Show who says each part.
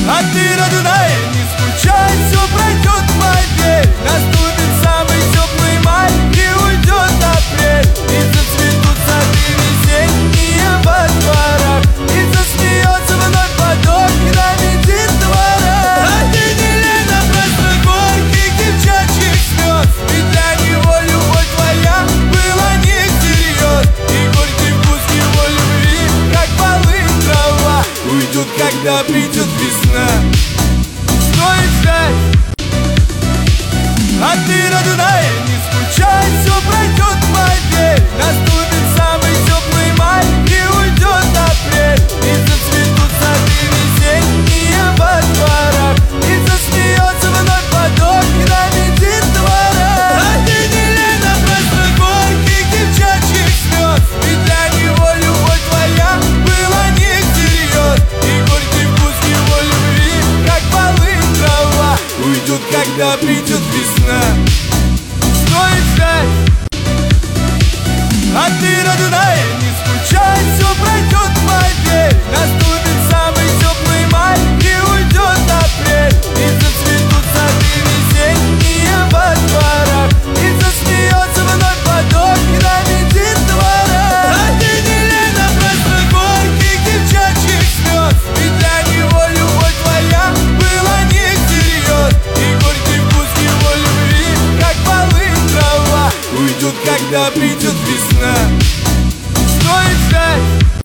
Speaker 1: А ты, родная, не скучай, все пройдет, поверь. Наступит самый теплый май и уйдет апрель. И зацветут сады весенние во дворах, и засмеется вновь поток нами детвора. А ты не лей напрасно горьких девчачьих слез, ведь для него любовь твоя была не всерьез. И горький вкус его любви, как полынь трава, уйдет, когда придет весна. Стоит ждать. А ты, родная, не скучай, все пройдет, поверь. Наступит самый теплый май и уйдет апрель. И зацветут сады весенние во дворах, и засмеется вновь поток нами детвора. А ты не лей напрасно горьких девчачьих слез, ведь для него любовь твоя была не всерьез. И горький вкус его любви, как полынь трава, уйдет, когда придет весна. Стоит ждать. А ты, родная, не скучай, все пройдет, поверь. Наступит самый теплый май и уйдет апрель. И зацветут сады весенние во дворах, и засмеется вновь поток нами детвора. А ты не лей напрасно горьких девчачьих слез, ведь для него любовь твоя была не всерьез. И горький вкус его любви, как полынь трава, уйдет, когда придет